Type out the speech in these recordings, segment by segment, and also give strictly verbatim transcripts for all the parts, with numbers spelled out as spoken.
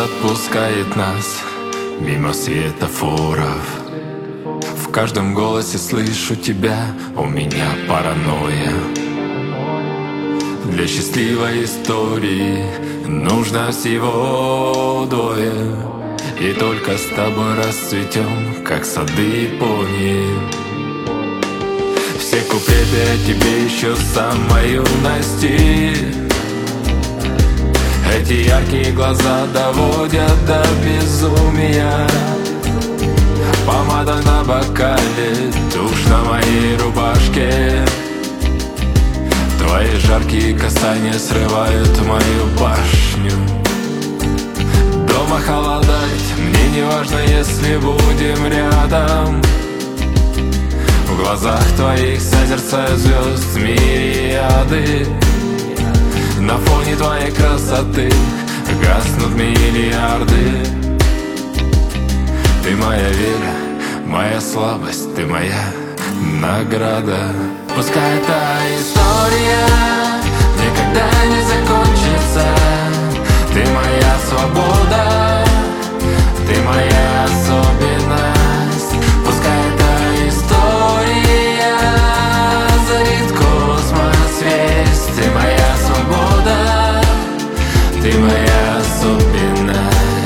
отпускает нас мимо светофоров. В каждом голосе слышу тебя, у меня паранойя. Для счастливой истории нужно всего двое, и только с тобой расцветем, как сады Японии. Все куплеты о тебе еще с самой юности. Эти яркие глаза доводят до безумия. Помада на бокале, тушь на моей рубашке. Твои жаркие касания срывают мою башню. Дома холодать, мне не важно, если будем рядом. В глазах твоих созерцаю звезд мириады. На фоне твоей красоты гаснут миллиарды. Ты моя вера, моя слабость, ты моя награда. Пускай эта история никогда не закончится. Ты моя свобода, ты моя особенность. Пускай эта история озарит космос весь. Ты моя свобода, ты моя особенность.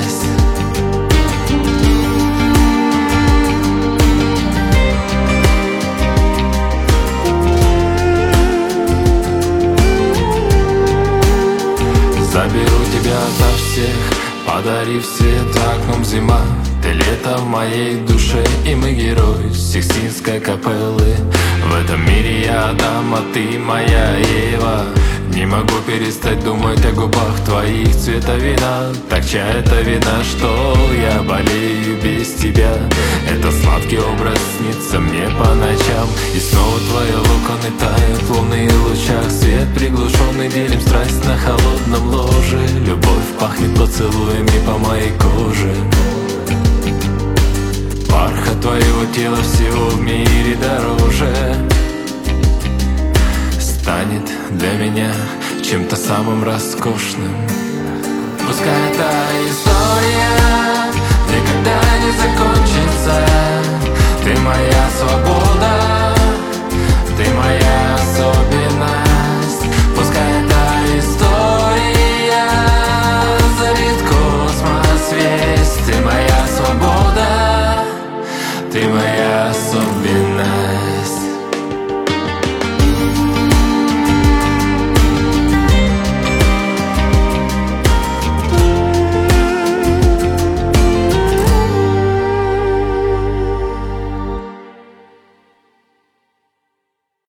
Заберу тебя ото всех, подарив свет окном зима. Ты лето в моей душе, и мы герои Сикстинской капеллы. В этом мире я Адам, а ты моя Ева. Не могу перестать думать о губах твоих цвета вина. Так чья это вина, что я болею без тебя? Это сладкий образ снится мне по ночам. И снова твои локоны тают в лунных лучах. Свет приглушенный, делим страсть на холодном ложе. Любовь пахнет поцелуями по моей коже. Бархат твоего тела всего в мире дороже. Станет для меня чем-то самым роскошным. Пускай эта история никогда не закончится. Ты моя свобода,